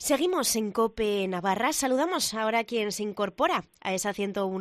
Seguimos en COPE Navarra. Saludamos ahora a quien se incorpora a esa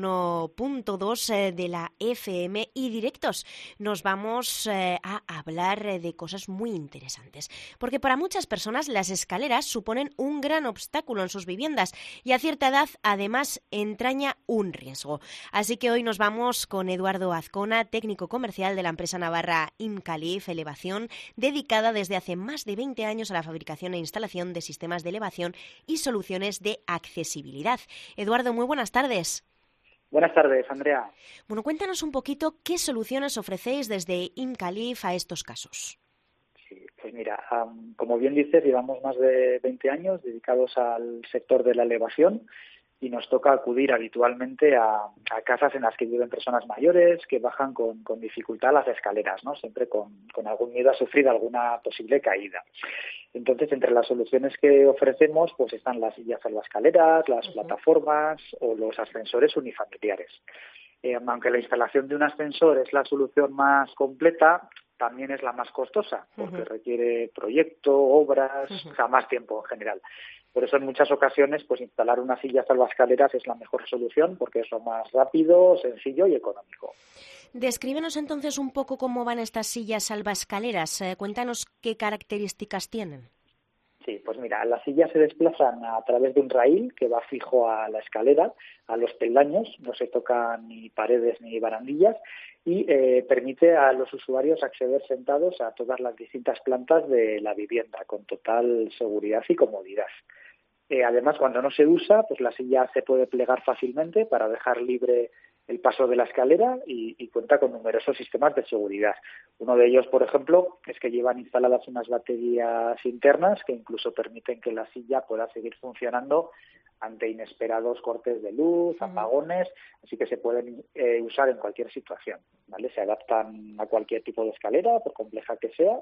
101.2 de la FM y directos. Nos vamos a hablar de cosas muy interesantes, porque para muchas personas las escaleras suponen un gran obstáculo en sus viviendas y a cierta edad además entraña un riesgo. Así que hoy nos vamos con Eduardo Azcona, técnico comercial de la empresa navarra Incalif Elevación, dedicada desde hace más de 20 años a la fabricación e instalación de sistemas de elevación y soluciones de accesibilidad. Eduardo, muy buenas tardes. Buenas tardes, Andrea. Bueno, cuéntanos un poquito qué soluciones ofrecéis desde Incalif a estos casos. Sí, pues mira, como bien dices, llevamos más de 20 años dedicados al sector de la elevación y nos toca acudir habitualmente a casas en las que viven personas mayores que bajan con dificultad las escaleras, ¿no? Siempre con algún miedo a sufrir alguna posible caída. Entonces, entre las soluciones que ofrecemos, pues están las sillas salvaescaleras, las plataformas o los ascensores unifamiliares. Aunque la instalación de un ascensor es la solución más completa, también es la más costosa, porque requiere proyecto, obras, o sea, más tiempo en general. Por eso en muchas ocasiones pues instalar una silla salvaescaleras es la mejor solución porque es lo más rápido, sencillo y económico. Descríbenos entonces un poco cómo van estas sillas salvaescaleras. Cuéntanos qué características tienen. Sí, pues mira, las sillas se desplazan a través de un raíl que va fijo a la escalera, a los peldaños, no se tocan ni paredes ni barandillas y permite a los usuarios acceder sentados a todas las distintas plantas de la vivienda con total seguridad y comodidad. Además, cuando no se usa, pues la silla se puede plegar fácilmente para dejar libre el paso de la escalera y cuenta con numerosos sistemas de seguridad. Uno de ellos, por ejemplo, es que llevan instaladas unas baterías internas que incluso permiten que la silla pueda seguir funcionando ante inesperados cortes de luz, apagones, así que se pueden usar en cualquier situación, ¿vale? Se adaptan a cualquier tipo de escalera, por compleja que sea.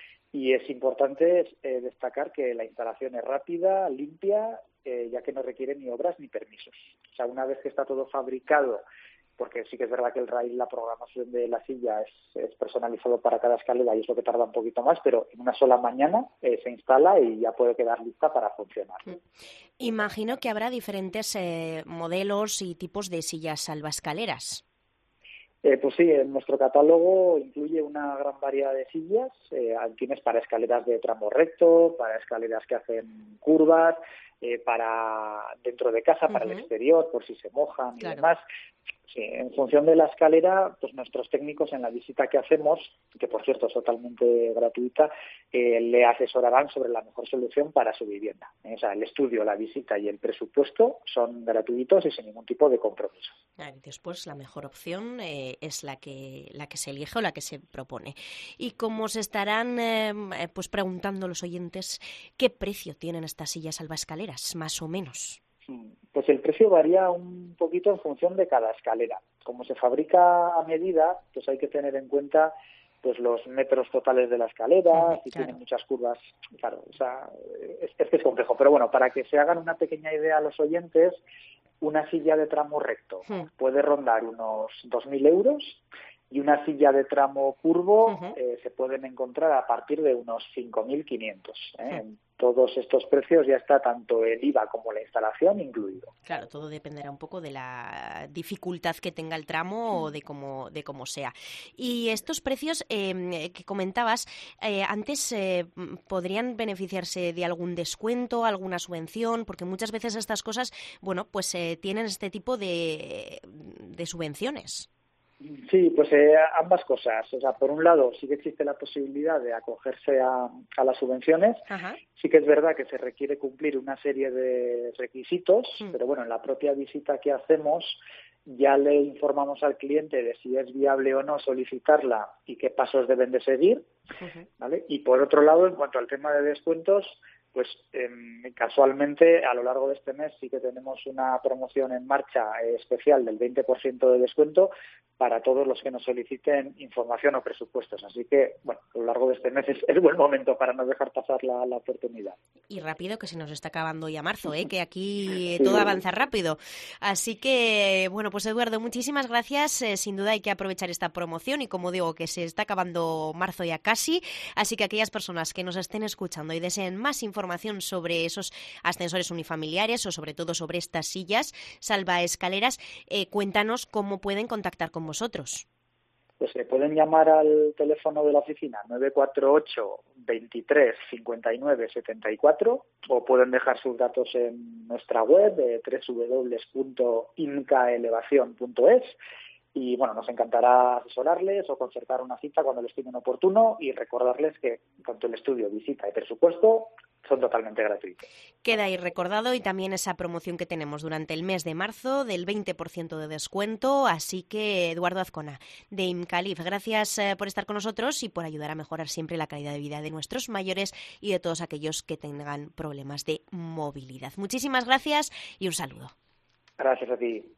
Y es importante destacar que la instalación es rápida, limpia, ya que no requiere ni obras ni permisos. O sea, una vez que está todo fabricado, porque sí que es verdad que el raíl, la programación de la silla es personalizado para cada escalera y es lo que tarda un poquito más, pero en una sola mañana se instala y ya puede quedar lista para funcionar. Imagino que habrá diferentes modelos y tipos de sillas salvaescaleras. Pues sí, en nuestro catálogo incluye una gran variedad de sillas. Tienes para escaleras de tramo recto, para escaleras que hacen curvas, para dentro de casa, para el exterior, por si se mojan y demás. Sí, en función de la escalera, pues nuestros técnicos en la visita que hacemos, que por cierto es totalmente gratuita, le asesorarán sobre la mejor solución para su vivienda. O sea, el estudio, la visita y el presupuesto son gratuitos y sin ningún tipo de compromiso. Después la mejor opción es la que se elige o la que se propone. Y como se estarán pues preguntando los oyentes, ¿qué precio tienen estas sillas salvaescaleras, más o menos? Pues el precio varía un poquito en función de cada escalera. Como se fabrica a medida, pues hay que tener en cuenta pues los metros totales de la escalera, si tiene muchas curvas, claro, o sea, es que es complejo. Pero bueno, para que se hagan una pequeña idea a los oyentes, una silla de tramo recto puede rondar unos 2.000 euros y una silla de tramo curvo se pueden encontrar a partir de unos 5.500. En todos estos precios ya está tanto el IVA como la instalación incluido. Claro, todo dependerá un poco de la dificultad que tenga el tramo o de cómo sea. Y estos precios que comentabas antes podrían beneficiarse de algún descuento, alguna subvención, porque muchas veces estas cosas, bueno, pues tienen este tipo de subvenciones. Sí, pues ambas cosas. O sea, por un lado sí que existe la posibilidad de acogerse a las subvenciones. Sí que es verdad que se requiere cumplir una serie de requisitos, pero bueno, en la propia visita que hacemos ya le informamos al cliente de si es viable o no solicitarla y qué pasos deben de seguir, ¿vale? Y por otro lado, en cuanto al tema de descuentos, pues casualmente a lo largo de este mes sí que tenemos una promoción en marcha especial del 20% de descuento para todos los que nos soliciten información o presupuestos. Así que, bueno, a lo largo de este mes es buen momento para no dejar pasar la oportunidad. Y rápido, que se nos está acabando ya marzo, que aquí todo avanza rápido. Así que, bueno, pues Eduardo, muchísimas gracias. Sin duda hay que aprovechar esta promoción y, como digo, que se está acabando marzo ya casi. Así que aquellas personas que nos estén escuchando y deseen más información, información sobre esos ascensores unifamiliares o sobre todo sobre estas sillas salvaescaleras, cuéntanos cómo pueden contactar con vosotros. Pues se pueden llamar al teléfono de la oficina 948 23 59 74 o pueden dejar sus datos en nuestra web www.incaelevacion.es y bueno, nos encantará asesorarles o concertar una cita cuando les estimen oportuno y recordarles que tanto el estudio, visita y presupuesto son totalmente gratuitos. Queda ahí recordado, y también esa promoción que tenemos durante el mes de marzo del 20% de descuento, así que Eduardo Azcona de IMCALIF, gracias por estar con nosotros y por ayudar a mejorar siempre la calidad de vida de nuestros mayores y de todos aquellos que tengan problemas de movilidad. Muchísimas gracias y un saludo. Gracias a ti.